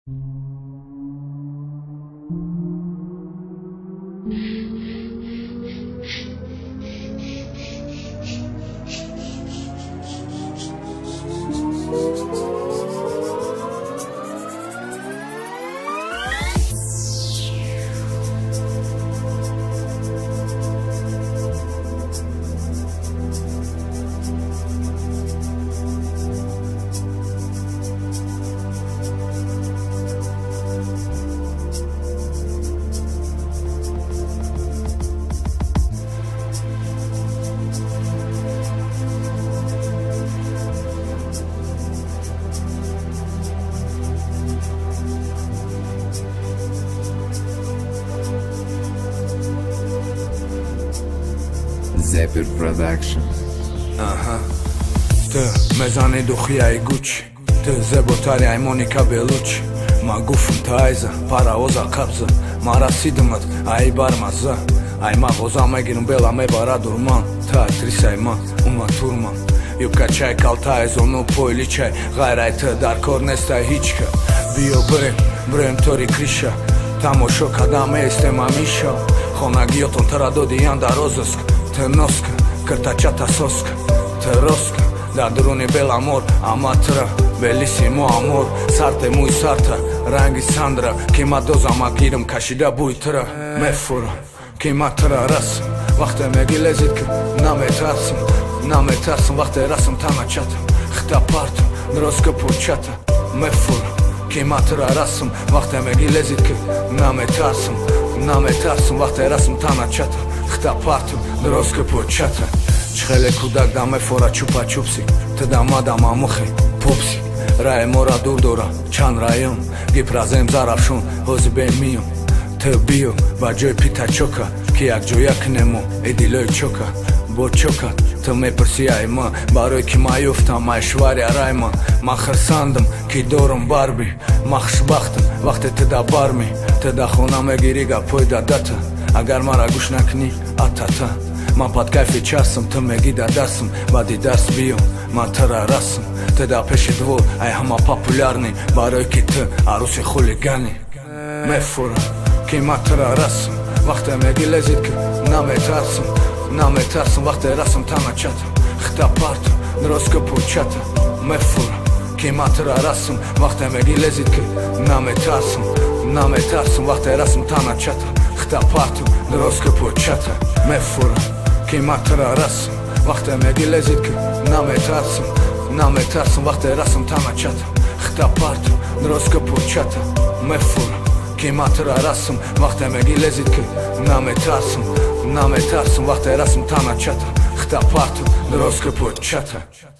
Zephyr Production. Të mezani dukhia I Gucci, të zebotari ai Monica Bellucci. Ma gufën të ajzë, para oza kapzë, mara sidëmët, ai barmazë. Ai ma oza me gjirën bella me bara durman, të atrisa I ma, unë ma turman. Ju ka qaj kalta e zonë po I liqaj, gajraj të darkor nesta I hiqka. Bio brem tëri krisha, ta mo shoka da me este ma misha. Hona gjoton të radodi janë da rozësk, të noska, kërta qata soska, të roska. Da druni bel amor, amatra, bellissimo amor. Sarte muy sarta, rangi Sandra. Kima doza ma girëm ka shida bujtëra. Me fura, kima tëra rasëm. Vakte me gilezit kë, na me tarsëm. Vakte rasëm ta na qatëm. Khta partëm, ndroskë për qatëm. Me fura, kima tëra rasëm. Vakte me gilezit kë, na me tarsëm. Vakte rasëm ta na qatëm. Khta partëm, ndroskë për qatëm. Qhele kudak da me fora qupa qupsi, të dama muhi, pupsi. Ra e mora durdora, qan rajon, gipra zem zarafshun, hozi ben mion. Të bio, ba gjoj pita qoka, kijak gjoja kënemu, e diloj qoka. Bo qokat, të me përsia I më, baroj ki ma jufta, ma e shvarja rajma. Ma khërsandëm, ki dorëm barbi, ma khshbahtëm, vakte të da barmi. Të da khona me giriga, poj da data, agar mara gushna këni, atata. Ma pat kajfi qasëm, të me gida dasëm, badi das bio, ma tëra rasëm. Të da peshit vo, aj hama popularni, baroj ki të, arusi huligani. Me fura, ki ma tëra rasëm, vakte me gilezit kë, na me tarsëm, vakte rasëm ta na qatëm. Khta partëm, ndroskë për qatëm. Me fura, ki ma tëra rasëm, vakte me gilezit kë, na me tarsëm, vakte rasëm ta na qatëm. Khta partëm, ndroskë për qatëm. Me fura, kima tëra rasëm, vakte me gilezit kë, na me tarsëm, vakte rasëm ta na qatëm. Khta partëm, ndroskë për qatëm. Me fura, kima tëra rasëm, vakte me gilezit kë, na me tarsëm, vakte rasëm ta na qatëm. Khta partëm, ndroskë për qatëm.